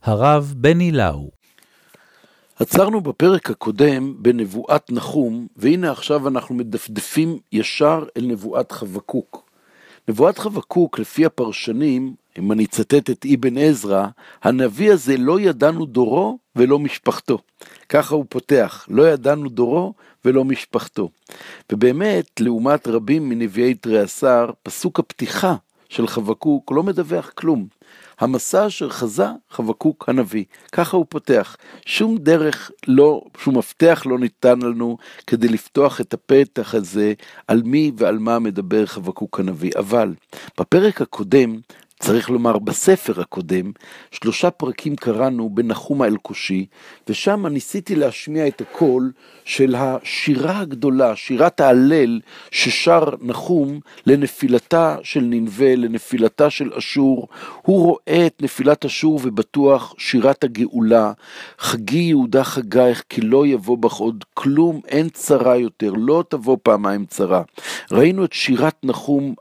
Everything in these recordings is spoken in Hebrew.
הרב בני לאו. עצרנו בפרק הקודם בנבואת נחום, והנה עכשיו אנחנו מדפדפים ישר אל נבואת חבקוק. נבואת חבקוק, לפי הפרשנים, אם אני אצטט את אבן עזרא, הנביא הזה לא ידענו דורו ולא משפחתו. ככה הוא פותח, לא ידענו דורו ולא משפחתו. ובאמת, לעומת רבים מנביאי תריעשר, פסוק הפתיחה של חבקוק לא מדווח כלום. המסע אשר חזה חבקוק הנביא, ככה הוא פותח. שום דרך שום מפתח לא ניתן לנו כדי לפתוח את הפתח הזה על מי ועל מה מדבר חבקוק הנביא. אבל בפרק הקודם, צריך לומר בספר הקודם, 3 פרקים קראנו בנחום האלקושי, ושם ניסיתי להשמיע את הקול של השירה הגדולה, שירת ההלל ששר נחום לנפילתה של נינווה, לנפילתה של אשור. הוא רואה את נפילת אשור ובטוח שירת הגאולה, חגי יהודה חגייך כי לא יבוא בך עוד כלום, אין צרה יותר, לא תבוא פעמיים צרה. ראינו את שירת נחום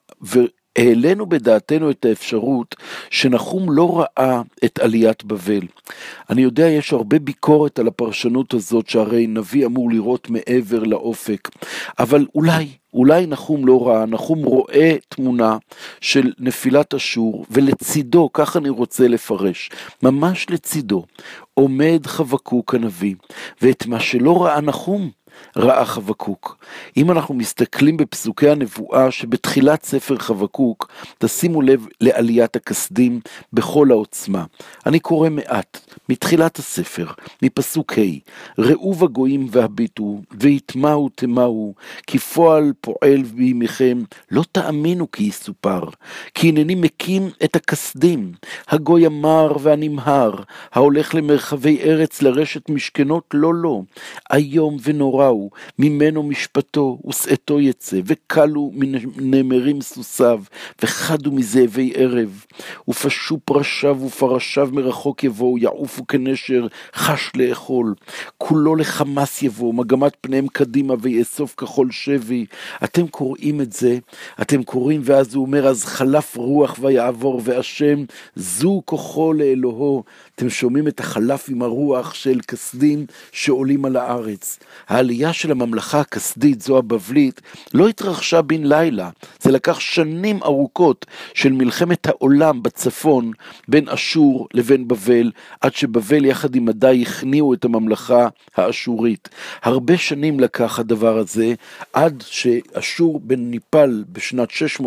העלינו בדעתנו את האפשרות שנחום לא ראה את עליית בבל. אני יודע, יש הרבה ביקורת על הפרשנות הזאת, שהרי נביא אמור לראות מעבר לאופק, אבל אולי נחום לא ראה, נחום רואה תמונה של נפילת אשור, ולצידו, כך אני רוצה לפרש, ממש לצידו, עומד חבקוק הנביא, ואת מה שלא ראה נחום, ראה חבקוק. אם אנחנו מסתכלים בפסוקי הנבואה שבתחילת ספר חבקוק, תשימו לב לעליית הכסדים בכל העוצמה. אני קורא מעט מתחילת הספר, מפסוק ה': ראו בגויים והביטו, ויתמהו תמהו, כי פועל פועל בימיכם, לא תאמינו כי יסופר, כי הנני מקים את הכסדים, הגוי המר והנמהר, ההולך למרחבי ארץ לרשת משכנות, לא, היום ונורא הוא, ממנו משפטו ושאתו יצא, וקלו מנמרים סוסיו, וחדו מזאבי ערב, ופשו פרשיו ופרשיו מרחוק יבואו, יעופו כנשר חש לאכול, כולו לחמס יבוא, מגמת פניהם קדימה ויאסוף כחול שבי. אתם קוראים את זה, אתם קוראים, ואז הוא אומר, אז חלף רוח ויעבור, והשם זו כוחו לאלוהו. אתם שומעים את החלף עם הרוח של כסדים שעולים על הארץ. העלייה של הממלכה הכסדית, זו הבבלית, לא התרחשה בן לילה. זה לקח שנים ארוכות של מלחמת העולם בצפון, בין אשור לבין בבל, עד שבבל יחד עם מדי הכניעו את הממלכה האשורית. הרבה שנים לקח הדבר הזה, עד שאשור בן ניפל בשנת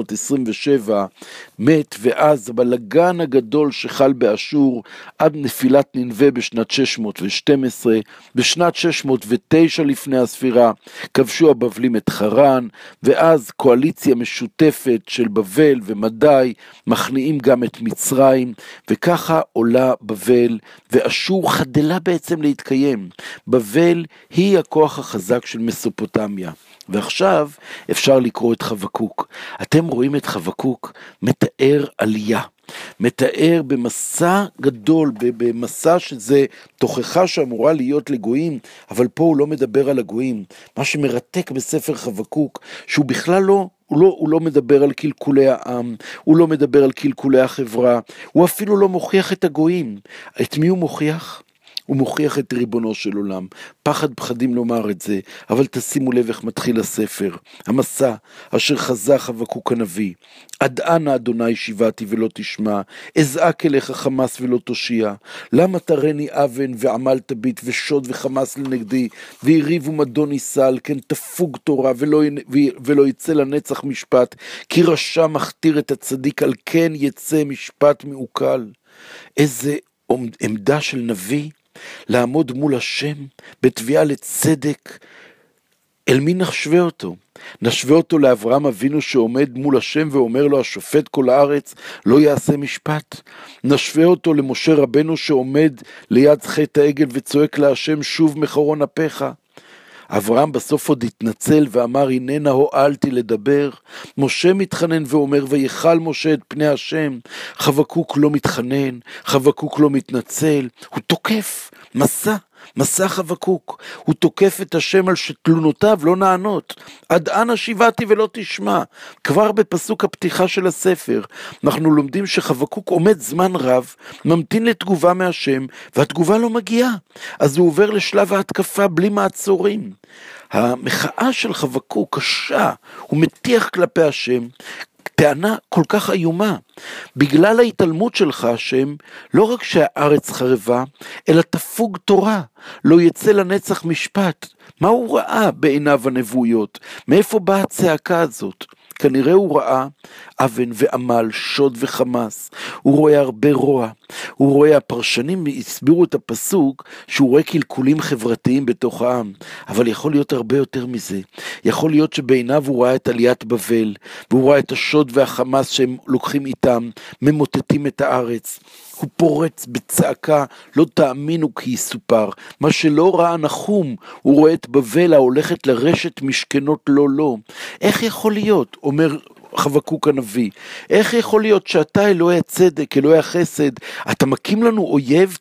627 מת, ואז הבלגן הגדול שחל באשור, עד נפילת נינווה בשנת 612, בשנת 609 לפני הספירה, כבשו הבבלים את חרן, ואז קואליציה משותפת של בבל ומדי, מכניעים גם את מצרים, וככה עולה בבל, ואשור חדלה בעצם להתקיים. בבל היא הכוח החזק של מסופוטמיה. ועכשיו אפשר לקרוא את חבקוק. אתם רואים את חבקוק מתאר עלייה, מתאר במסע גדול, במסע שזה תוכחה שאמורה להיות לגויים, אבל פה הוא לא מדבר על הגויים. מה שמרתק בספר חבקוק, שהוא בכלל הוא לא מדבר על קלקולי העם, הוא לא מדבר על קלקולי החברה, הוא אפילו לא מוכיח את הגויים. את מי הוא מוכיח? הוא מוכיח את ריבונו של עולם. פחד פחדים לומר את זה, אבל תשימו לב איך מתחיל הספר. המסע אשר חזה חבקוק הנביא: עד אנה אדוני שיבעתי ולא תשמע, אזעק אליך חמס ולא תושיע, למה תרני אבן ועמל תביט ושוד וחמס לנגדי, ויריב ומדון יסל, כן תפוג תורה ולא יצא לנצח משפט, כי רשע מכתיר את הצדיק, על כן יצא משפט מעוקל. איזה עמדה של נביא, לעמוד מול השם בתביעה לצדק. אל מי נשווה אותו? נשווה אותו לאברהם אבינו שעומד מול השם ואומר לו, השופט כל הארץ לא יעשה משפט? נשווה אותו למשה רבנו שעומד ליד חטא העגל וצועק להשם, שוב מחרון אפיך? אברהם בסוף עוד התנצל ואמר, הננה הועלתי לדבר. משה מתחנן ואומר, ויחל משה את פני השם. חבקוק לא מתחנן, חבקוק לא מתנצל, הוא תוקף. מסע מסע חבקוק, הוא תוקף את השם על שתלונותיו לא נענות, עד אנה שיבעתי ולא תשמע. כבר בפסוק הפתיחה של הספר, אנחנו לומדים שחבקוק עומד זמן רב, ממתין לתגובה מהשם, והתגובה לא מגיעה, אז הוא עובר לשלב ההתקפה בלי מעצורים. המחאה של חבקוק קשה, הוא מטיח כלפי השם, טענה כל כך איומה, בגלל ההתעלמות שלך השם, לא רק שהארץ חרבה, אלא תפוג תורה, לא יצא לנצח משפט. מה הוא ראה בעיניו הנבואיות? מאיפה באה הצעקה הזאת? כנראה הוא ראה אבן ועמל, שוד וחמאס, הוא רואה הרבה רוע, הוא רואה, הפרשנים הסבירו את הפסוק, שהוא רואה קלקולים חברתיים בתוך העם, אבל יכול להיות הרבה יותר מזה, יכול להיות שבעיניו הוא ראה את עליית בבל, והוא ראה את השוד והחמאס שהם לוקחים איתם, ממוטטים את הארץ, הוא פורץ בצעקה, לא תאמינו כי יסופר, מה שלא ראה נחום, הוא רואה את בבל ההולכת לרשת משכנות לא. איך יכול להיות, אומר חבקוק הנביא, איך יכול להיות שאתה אלוהי הצדק, אלוהי החסד, אתה מקים לנו אויב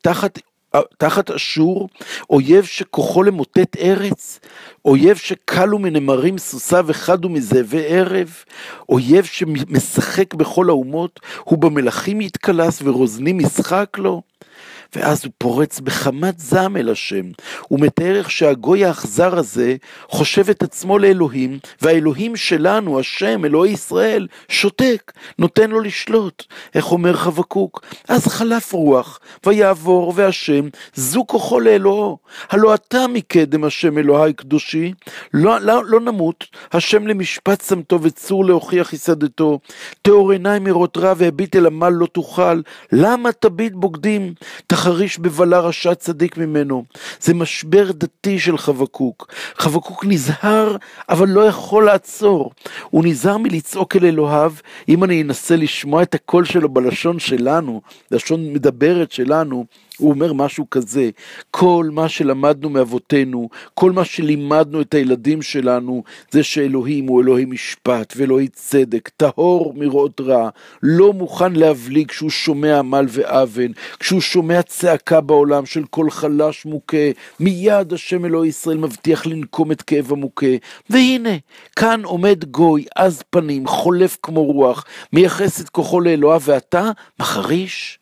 תחת אשור, אויב שכוחו למוטט ארץ, אויב שקלו מנמרים סוסה וחדו מזאבי ערב, אויב שמשחק בכל האומות, הוא במלכים יתקלס ורוזנים משחק לו, ואז הוא פורץ בחמת זעם אל השם, הוא מתאר איך שהגוי האכזר הזה חושב את עצמו לאלוהים, והאלוהים שלנו, השם, אלוהי ישראל, שותק, נותן לו לשלוט. איך אומר חבקוק? אז חלף רוח, ויעבור והשם, זו כוחו לאלוהו, הלא אתה מקדם השם אלוהי קדושי, לא נמות, השם למשפט שמתו וצור להוכיח יסדתו, תאור עיניים מרות רע והביט אל עמל לא תוכל, למה תביט בוגדים? תחריש בבלה רשע צדיק ממנו. זה משבר דתי של חבקוק. חבקוק נזהר, אבל לא יכול לעצור. הוא נזהר מלצעוק אל אלוהיו, אם אני אנסה לשמוע את הקול שלו בלשון שלנו, לשון מדברת שלנו, הוא אומר משהו כזה, כל מה שלמדנו מאבותינו, כל מה שלימדנו את הילדים שלנו, זה שאלוהים הוא אלוהי משפט ואלוהי צדק, טהור מראות רע, לא מוכן להבליג כשהוא שומע עמל ואבן, כשהוא שומע צעקה בעולם של כל חלש מוכה, מיד השם אלוהי ישראל מבטיח לנקום את כאב המוכה, והנה, כאן עומד גוי, עז פנים, חולף כמו רוח, מייחס את כוחו לאלוהיו, ואתה מחריש?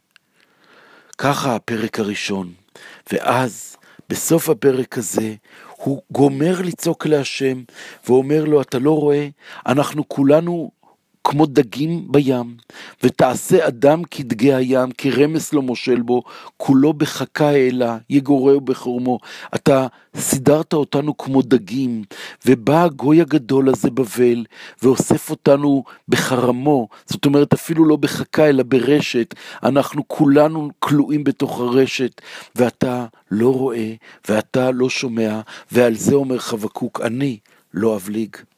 ככה הפרק הראשון, ואז בסוף הפרק הזה הוא גומר לצעוק להשם ואומר לו, אתה לא רואה, אנחנו כולנו כמו דגים בים, ותעשה אדם כדגי הים, כי רמס לא מושל בו, כולו בחכה אלה, יגורהו בחורמו. אתה סידרת אותנו כמו דגים, ובא הגוי הגדול הזה בבל, ואוסף אותנו בחרמו, זאת אומרת אפילו לא בחכה אלא ברשת, אנחנו כולנו כלואים בתוך הרשת, ואתה לא רואה, ואתה לא שומע, ועל זה אומר חבקוק, אני לא אבליג.